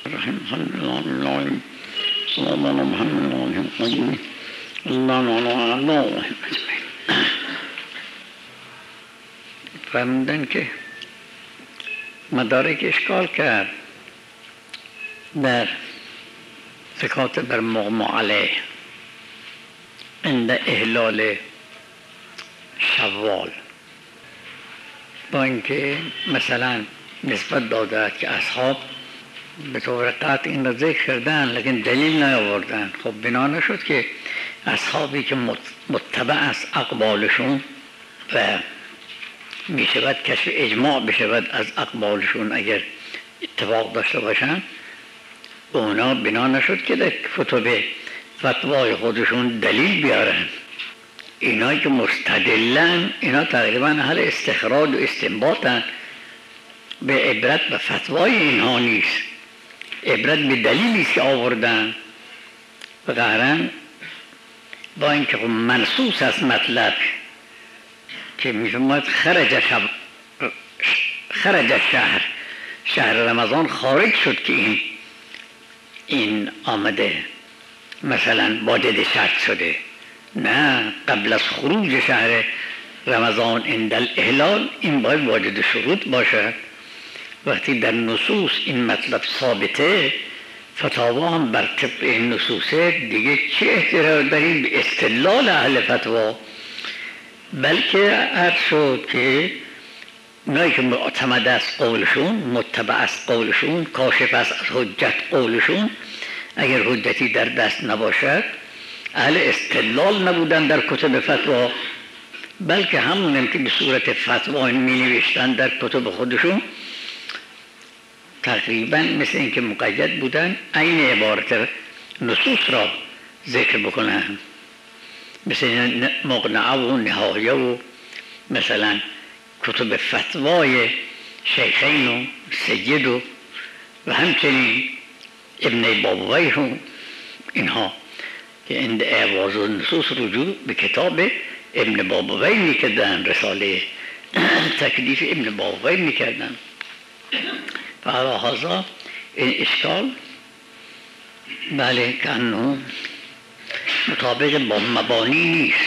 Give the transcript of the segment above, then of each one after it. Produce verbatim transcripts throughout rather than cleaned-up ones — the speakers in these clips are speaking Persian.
الرحیم الحمد لله الله سلام علی محمد الله الله الله فرمودن که مدارک اشکال کرد در زکات بر مغمى علیه عند احلال شوال، با اینکه مثلا نسبت داده که اصحاب به طور قطع این را ذکر کردن لیکن دلیل نیاوردن. خب بنا نشد که اصحابی که متبع است اقوالشون و می شود کشف اجماع بشود از اقوالشون اگر اتفاق داشته باشن، اونا بنا نشد که در کتب فتوای خودشون دلیل بیارن. اینایی که مستدلن اینا تقریبا اهل استخراج و استنباطن، به عبرت به فتوای اینها نیست، عبرت به دلیلی که آوردن. و قهرن با اینکه خب منصوص است مطلب که میفرماید خرج شب خرج شهر شهر رمضان خارج شد که این این آمده مثلا واجد شرط شده. نه، قبل از خروج شهر رمضان عند الاحلال این باید واجد شروط باشد. وقتی در نصوص این مطلب ثابته، فتاوا هم بر طبق این نصوصه، دیگه چه احتراز داریم به استدلال اهل فتوا؟ بلکه عرض شد که اونایی که معتمد است قولشون، متبع است قولشون، کاشف است از حجت قولشون، اگر حجتی در دست نباشد اهل استدلال نبودن در کتب فتوا، بلکه همون که به صورت فتوا می نوشتن در کتب خودشون تقریبا مثل اینکه مقید بودن عین عبارت نصوص را ذکر بکنن، مثل مقنعه و نهایه و مثلا کتب فتوای شیخین و سید و و همچنین ابن بابوی هم اینها که عند اعواز و نصوص رجوع به کتاب ابن بابوی میکردن، رساله تکلیف ابن بابوی میکردن. فعلا این اشکال بله که انه مطابق با مبانی نیست،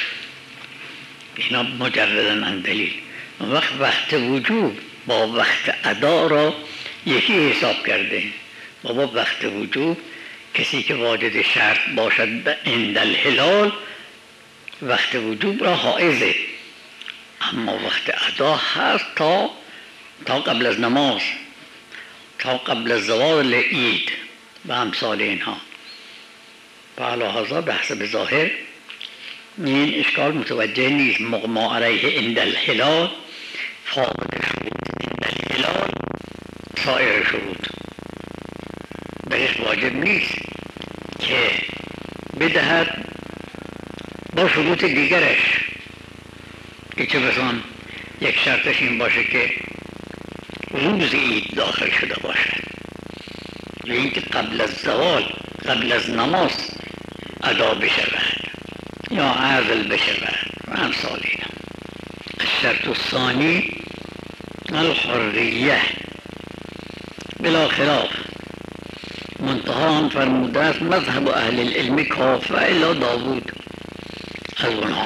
اینا مجردن عن دلیل. وقت وقت وجوب با وقت ادا را یکی حساب کرده. بابا وقت وجوب کسی که واجد شرط باشد عند الهلال وقت وجوب را حائزه، اما وقت ادا هست تا تا قبل از نماز، تا قبل از زوال عید و امثال اینها. فعلا هذا به حسب ظاهر این اشکال متوجه نیست. مغمى علیه عند الهلال فاقد شروط عند الهلال سایر شروط برش واجب نیست که بدهد با شروط دیگرش، که چه بسان یک شرطش این باشه که روز عید داخل شده باشد، یا اینکه قبل از زوال قبل از نماز ادا بشود یا عزل بشود و امثال اینا. الشرط الثانی الحریه بلا خلاف، منتها هم فرموده است مذهب اهل العلم کافه الا داوود از اونها،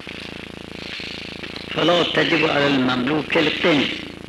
فلا تجب علی المملوک القن،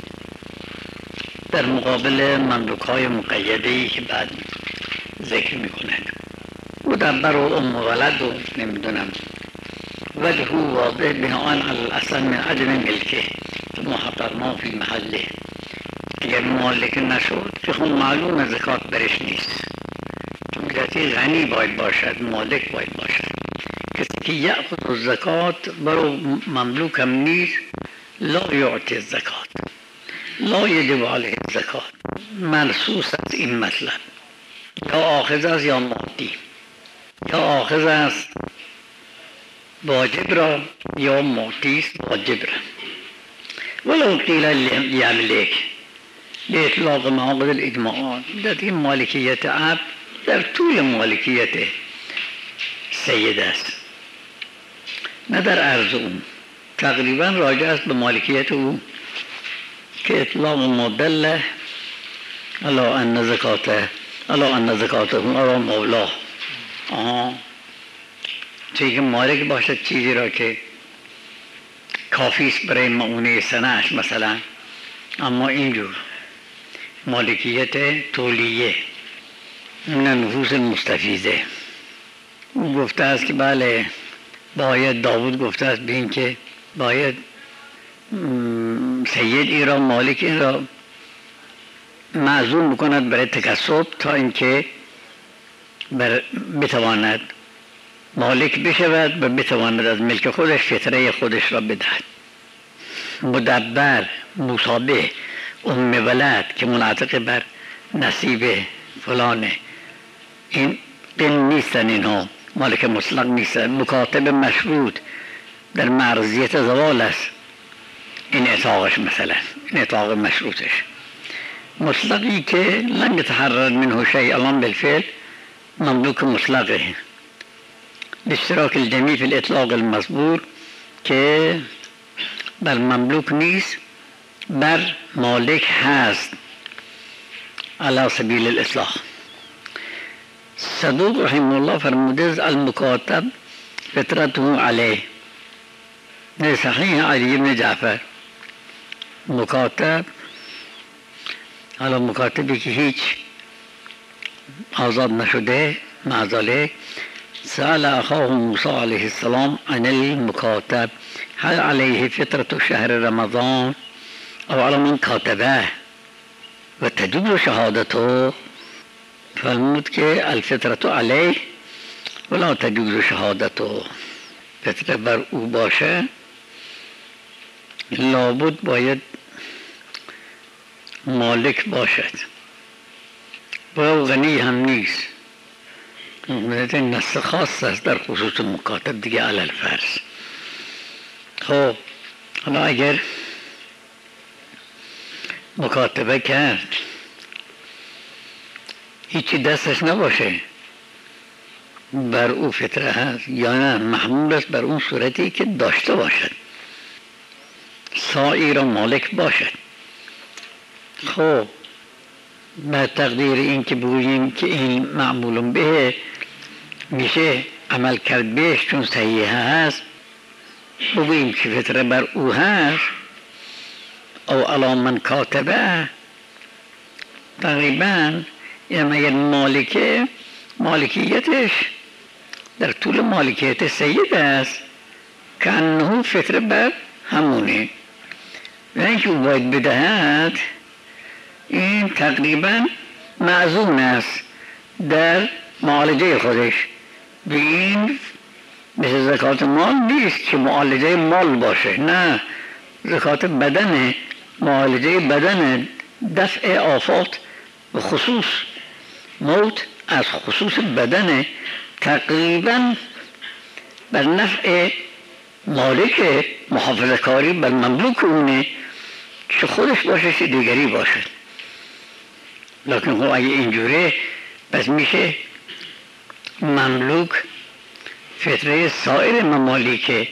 در مقابل مملوک های مقیده‌ای که بعد ذکر میکند. مدبر و ام ولد و نمیدونم وجه واضح بناء علی الاصل من عدم ملکه ثم حضرنا فی محله. اگر مالک نشد که خون معلوم زکات برش نیست، ملتی غنی باید باشد، مالک باید باشد. کسی که یأخذ الزکات برو مملوک هم نیست، لا یعطی الزکات، لا یجب علیه الزکات، منصوص است این مطلب، یا آخذ است یا معطی، یا آخذ است واجب را یا معطی است واجب را. ولو قیل یملک لإطلاق معاقد الاجماعات، در این مالکیت عبد در طول مالکیت سید است نه در عرض اون، تقریبا راجع است به مالکیت او که اطلاق مدله الا ان زکاته الا ان زکاته الا مولا. آها، چیزی که مالک باشد چیزی را که کافی است برای معونه سنه‌اش مثلا، اما اینجور مالکیت تولیه من نفوس مستفیضه. او گفته است که بله باید، داوود گفته است به این که باید سید ای را، مالک این را معزول بکند برای تکسب تا اینکه بر بتواند مالک بشود و بتواند از ملک خودش فطره خودش را بدهد. مدبر، مصابه، ام ولد که منعطق بر نصیب فلانه، این قن نیستن، اینها مالک مطلق نیستن. مکاتب مشروط در معرضیت زوال است، این اطاقش مثلا، این اطاق مشروطش. مطلقی که لم يتحرر منه شيء الان بالفعل مملوک مطلقه، اشتراک الجميع في الاطلاق المذکور که بر مملوک نیست، بر مالک هست علی سبیل الاصلاح. صدوق رحمه الله فرموده المکاتب فطرته علیه. در صحیح علی بن جعفر مکاتب، حالا مکاتبی که هیچ آزاد نشده، معذاله سأل اخاه موسی علیه السلام عن المکاتب هل علیه فطرة شهر رمضان او على من کاتبه و تجوز شهادته؟ فرمود که الفطرة علیه ولا تجوز شهادته. فطره بر او باشه، لابد باید مالک باشد و غنی هم نیست. این نص خاص است در خصوص مکاتب دیگه علی الفرض. خب حالا اگر مکاتبه کرد هیچی دستش نباشه، بر او فطره هست یا نه؟ محمول است بر اون صورتی که داشته باشد، سائی را مالک باشد. خب به تقدیر این که بگوییم که این معمول به میشه عمل کرد بهش چون صحیح هست، بگوییم که فطره بر او هست او علی من کاتبه، تقریبا یعنی اگر مالکه مالکیتش در طول مالکیت سید است که انه فطره بر همونه و اینکه او باید بدهد، این تقریبا معزون است در معالجه خودش. به این مثل زکات مال نیست که معالجه مال باشه، نه، زکات بدنه، معالجه بدنه، دفع آفات و خصوص موت از خصوص بدنه، تقریبا بر نفع مالک، محافظه کاری بر مملوک اونه که خودش باشه چه دیگری باشه. لکن خب اگه اینجوره پس میشه مملوک فطره سایر ممالک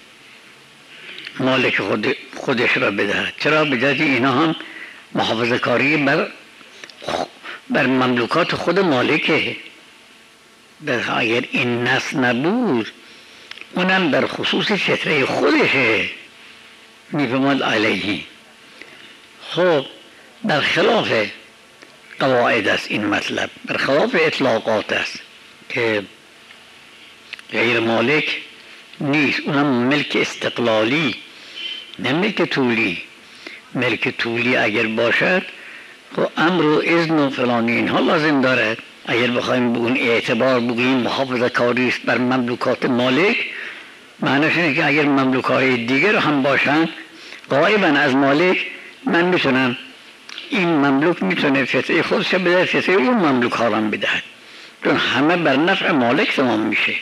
مالک خود خودش را بدهد. چرا؟ بجاتی اینا هم محافظه کاری بر بر مملوکات خود مالکه. اگر این نص نبود اونم بر خصوص فطره خودشه میفهمد علیهی. خب در خلاف قواعد است این مطلب، بر خلاف اطلاقات است که غیر مالک نیست، اونم ملک استقلالی نه ملک طولی. ملک طولی اگر باشد خب امر و اذن و فلانی اینها لازم دارد. اگر بخوایم به اون اعتبار بگوییم محافظه کاری است بر مملوکات مالک، معنیش اینه که اگر مملوکای دیگر هم باشن غایبا از مالک، من میتونم این مملوک میتونه فطره خودش بده، فطره اون مملوک ها هم بدهد، چون همه بر نفع مالک تمام میشه.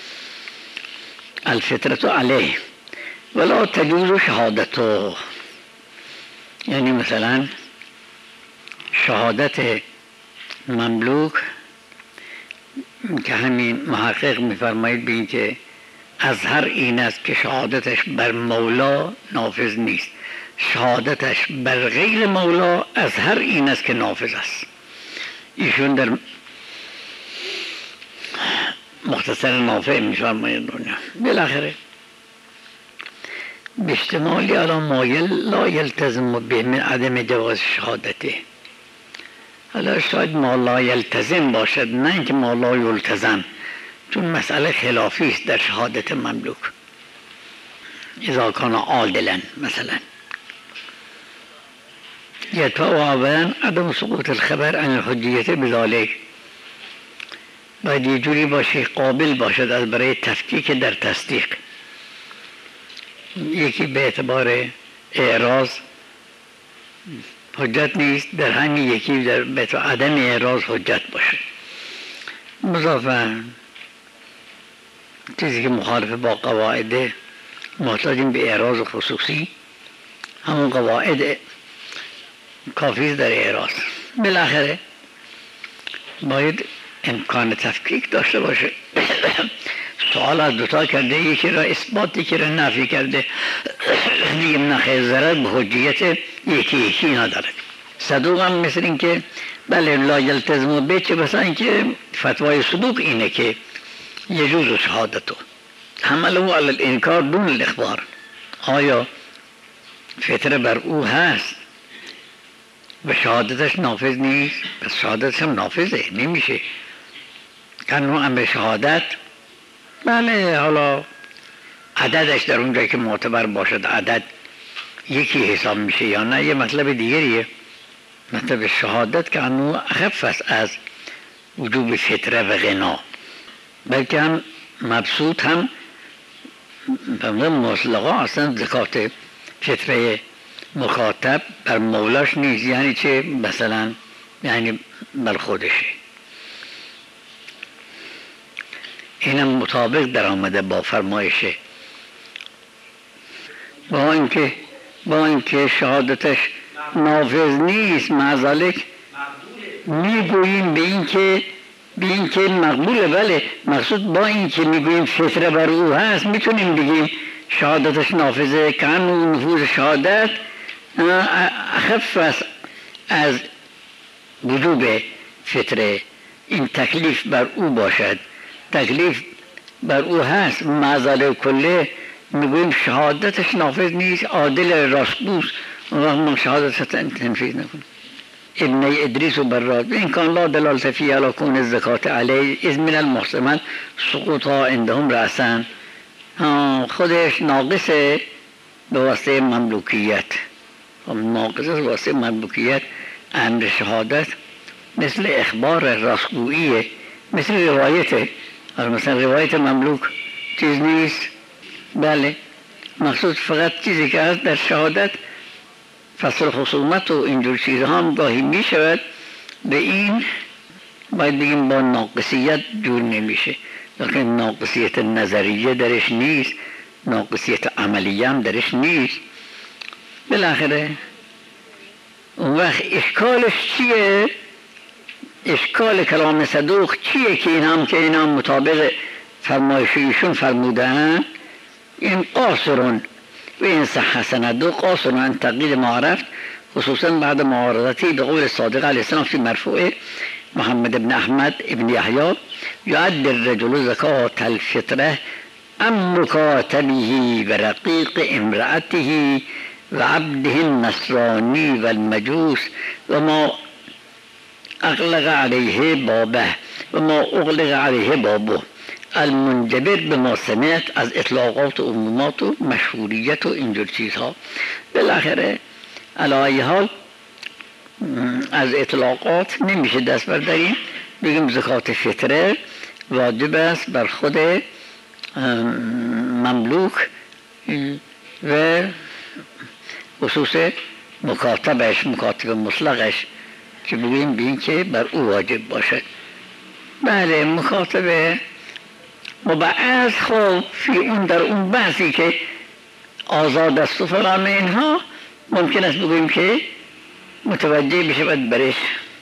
الفطرة علیه ولا تجوز شهادته، یعنی مثلا شهادت مملوک که همین محقق میفرمایید به این که اظهر این است که شهادتش بر مولا نافذ نیست. شهادتش بر غیر مولا از هر این است که نافذ است. ایشون در مختصر نافع می‌فرمایند دنیا بالاخره بیشتمالی علی ما لا یلتزم به من عدم جواز شهادته. حالا شاید ما لا یلتزم باشد، نه اینکه ما لا یلتزم، چون مسئله خلافی است در شهادت مملوک. اذا کان عادلا مثلا یدفع اولا عدم سقوط الخبر عن الحجیت بذالک، باید یه جوری باشه قابل باشد از برای تفکیک در تصدیق. یکی به اعتبار اعراض حجت نیست، در همین یکی در به اعتبار عدم اعراض حجت باشه. مضافاً چیزی که مخالف با قواعد محتاجیم به اعراض خصوصی، همون قواعد کافی در اعراض. بالاخره باید امکان تفکیک داشته باشه. سوال از دوتا کرده، یکی را اثبات یکی را نفی کرده، دیگه نخیر ضرر به حجیت یکی یکی ندارد. صدوق هم مثل این که بله لا یلتزم به چه بسا این که فتوای صدوق اینه که یجوز شهادتو حمله علی الانکار دون الاخبار. آیا فطره بر او هست و شهادتش نافذ نیست؟ پس شهادتش هم نافذه، نمیشه کنو امر شهادت. بله حالا عددش در اونجایی که معتبر باشد عدد یکی حساب میشه یا نه یه مطلب دیگریه. مطلب شهادت که انو اخف است از وجوب فطره و غنا، بلکه هم مبسوط هم بمده مطلقا اصلا زکات فطره مخاطب بر مولاش نیست. یعنی چه؟ مثلا یعنی بر خودشه. اینم مطابق در آمده با فرمایشه، با اینکه با اینکه شهادتش نافذ نیست معذالک میگوییم به اینکه به اینکه مقبوله. بله مقصود با اینکه میگوییم فطره بر او هست میتونیم بگیم شهادتش نافذه، که اون نفوذ شهادت اخف است از وجوب فطره. این تکلیف بر او باشد، تکلیف بر او هست معذال کله میگوییم شهادتش نافذ نیست، عادل راستگوست، اون وقت ما شهادتش تنفیذ نکنیم. ابن ادریس و براد این کان لا دلالت فی علی کون الزکات علیه از من المحسمن سقوطها عندهم رأسن. خودش ناقصه به واسطه مملوکیت، ناقصه به واسطه مملوکیت. امر شهادت مثل اخبار راستگوییه، مثل روایته. مثلا روایت مملوک چیز نیست. بله مقصود فقط چیزی که هست در شهادت فصل خصومت و اینجور چیزها هم گاهی می شود، به این باید بگیم با ناقصیت جور نمیشه، لیکن ناقصیت نظریه درش نیست، ناقصیت عملیه هم درش نیست. بالاخره اون وقت اشکالش چیه؟ اشکال کلام صدوق چیه که این هم که این هم مطابق فرمایشیشون فرمودن این قاصرون و این صح سند و قاصرون عن تقلید ما عرفت، خصوصا بعد معارضتی به قول صادق علیه السلام فی مرفوع محمد بن احمد ابن یحیی یعد الرجل زکات الفطره ام مکاتبه و رقیق امرأته و عبده النصرانی و المجوس و ما اغلق علیه بابه و ما اغلق علیه بابه المنجبر به ما سمعت از اطلاقات و عمومات و مشهوریت و اینجور چیزها. بالاخره علی حال از اطلاقات نمیشه دست برداریم، بگیم زکات فطره واجب است بر خود مملوک و خصوص مکاتبش، مکاتب مطلقش که بگیم بین که بر او واجب باشد. بله مکاتبه مبعض خب فی اون در اون بعضی که آزاد است و فلان اینها ممکن است بگوییم که متوجه بشه باید برش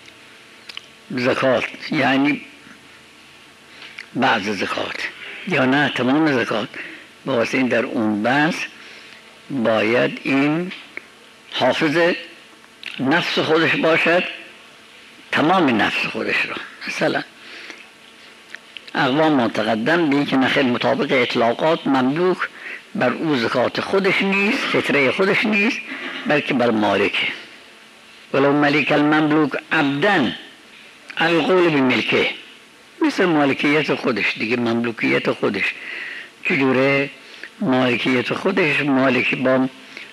زکات، یعنی بعض زکات یا نه تمام زکات. با واسه این در اون بحث باید این حافظ نفس خودش باشد، تمام نفس خودش را. مثلا اقوام معتقدن به اینکه نخیر مطابق اطلاقات مملوک بر او زکات خودش نیست، فطره خودش نیست، بلکه بر مالکه. ولو ملک المملوک عبدن القول بملکه، مثل مالکیت خودش دیگه، مملوکیت خودش چجوره؟ مالکیت خودش مالکی با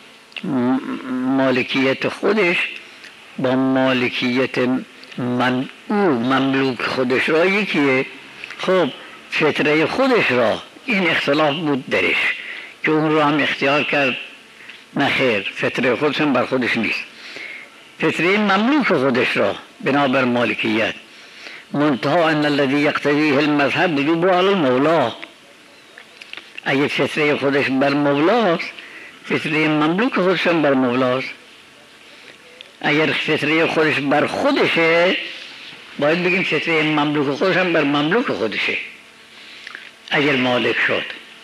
مالکیت خودش با مالکیت من او مملوک خودش را یکیه. خب فطره خودش را این اختلاف بود درش که اون رو هم اختیار کرد نخیر، فطره خودش هم بر خودش نیست، فطره مملوک خودش را بنابر مالکیت. منتها ان الذي يقتضيه المذهب وجوب على المولا، اگه فطره خودش بر مولاست، فطره مملوک خودش هم بر مولاست. اگر فطره خودش بر خودشه، باید بگیم فطره مملوک خودش هم بر مملوک خودشه اگر مالک شد.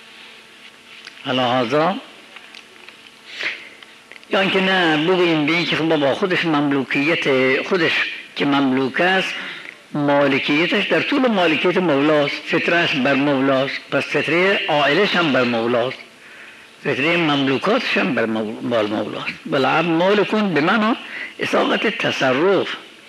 لحاظا یا اینکه نه بگیم به این که با خودش مملوکیت خودش که مملوک است، مالکیتش در طول مالکیت مولاست، فطرهش بر مولاست، پس فطره عائلش هم بر مولاست، فطره مملوکاتش هم بر مولاست. بالعبد مالکون به معنی اساقت تصرف،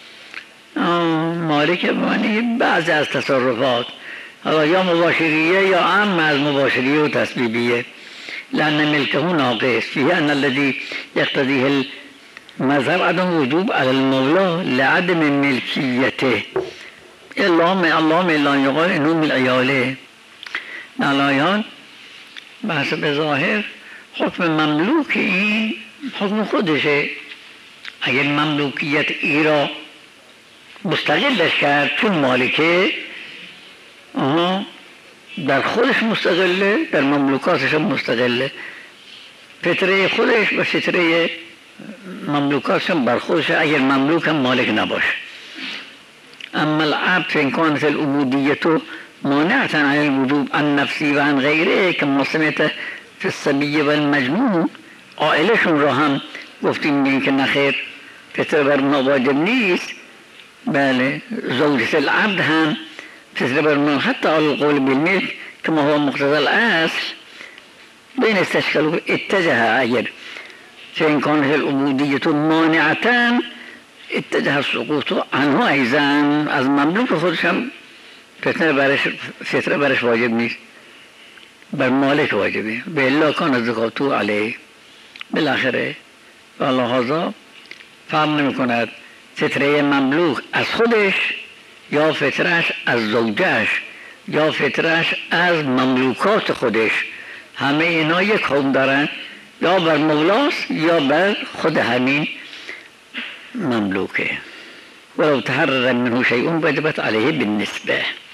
مالک معنی بعضی از تصرفات، یا مباشریه یا عام از مباشریه و تسبیبیه. لأن ملكه ناقص فيه أن الذي يقتضيه المذهب عدم وجوب على المولى لعدم ملكيته. اللهم اللهم لا يقال إنه من عياله. نالایان بحسب ظاهر حکم مملوک این حکم خودشه. اگر مملوکیت ای را مستقلش کرد چون مالکه، آها در خودش مستقله، در مملوکاتش هم مستقله، فطره خودش و فطره مملوکاتش هم بر خودش، اگر مملوک هم مالک نباشه. اما العبد فإن كانت العبودية مانعة عن الوجوب عن نفسی و عن غیره كما سمعت في الصبي والمجنون، عائلشون را هم گفتیم بین که نخیر فطره بر ما واجب نیست. بله زوجة العبد هم فطره بر ما حتی على القول بالملك كما هو مقتضى الأصل. بين استشكلوا اتجه اگر فإن كانت العبودية مانعة اتجه السقوط عنه ایضا، از مملوک خودش هم فطره برش فطره برش واجب نیست، بر مالک واجبه. به الا کان زکاتو علیه. بالاخره لحاظا فهم نمی کند فطره مملوک از خودش یا فطرش از زوجش یا فطرش از مملوکات خودش، همه اینا یک حکم دارن، یا بر مولاست یا بر خود همین مملوکه. ولو تحرر منه شيء وجبت عليه بالنسبة.